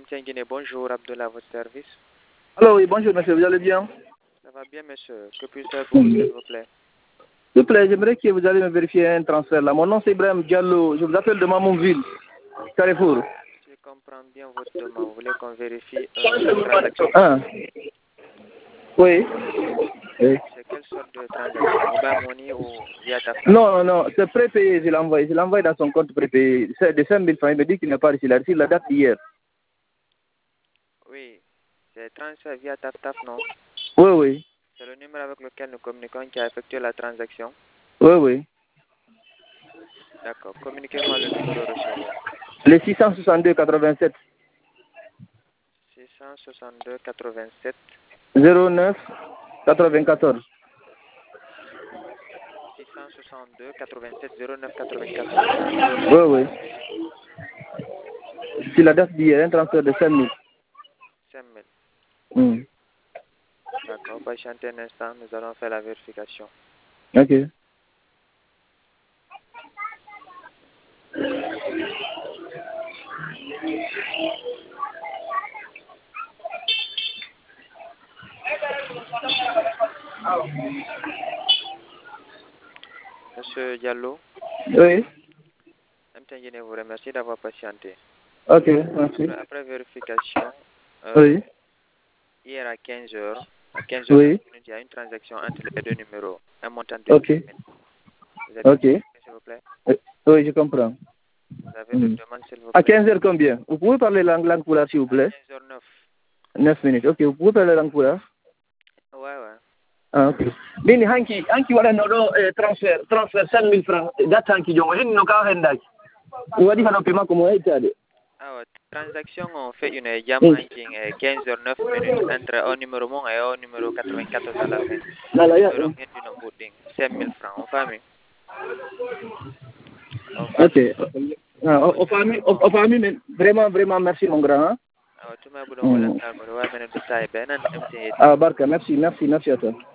MTN Guinée, bonjour, Abdullah, à votre service. Alors oui, bonjour monsieur, vous allez bien? Ça va bien, monsieur. Que puis-je faire pour vous, s'il vous plaît? S'il vous plaît, j'aimerais que vous allez me vérifier un transfert là. Mon nom c'est Ibrahim Diallo, je vous appelle de Mamounville, Carrefour. Je comprends bien votre demande. Vous voulez qu'on vérifie la transaction? Ah, oui. Oui. C'est quelle sorte de transaction? Mobile money ou via TAFTA? Non, non, c'est prépayé, je l'envoie dans son compte prépayé. C'est de 5 000 francs, il me dit qu'il n'a pas reçu, il a reçu la date hier. Oui, c'est transfert via TAFTAF, non? Oui, oui. C'est le numéro avec lequel nous communiquons qui a effectué la transaction? Oui, oui. D'accord. Communiquez-moi le numéro receveur. Le 662 87 662 87 09 94. 662 87 09 94. Oui, oui. C'est la date d'hier, un transfert de 5 000. 5 000. Hmm. D'accord. Patientez un instant, nous allons faire la vérification. Ok. Monsieur Diallo, Oui. MTN Guinée vous remercie d'avoir patienté. Ok, merci. Après vérification, Oui. hier à 15 heures, à 15 heures 9 Oui. minutes, il y a une transaction entre les deux numéros, un montant de Ok. 10 000. Vous êtes Ok. s'il vous plaît? Oui, je comprends. Vous avez une demande, s'il vous À plaît? 15 heures combien? Vous pouvez parler langue pulaar, s'il vous plaît? 15 heures 9. 9 minutes. Ok, vous pouvez parler langue pulaar? Ouais, ouais. Ah, ok. Bini hanki wala no do transfer 5 000 francs. Dat hanki jongo hin no ka hendak. Wadi hano pema ko mo etade. Ah ouais, transaction, on fait une jam ranking 15 heures 9 minutes entre un numéro mon et un numéro 94 à la fin. Nala ya. Numéro du nombre 5 000 francs. On famille. Ok. Au famille, mais vraiment merci mon grand. Hein? Ah ouais, tout le monde a voulu faire, mais ouais, mais nous, ça est bien, Ah, Barka, merci à toi.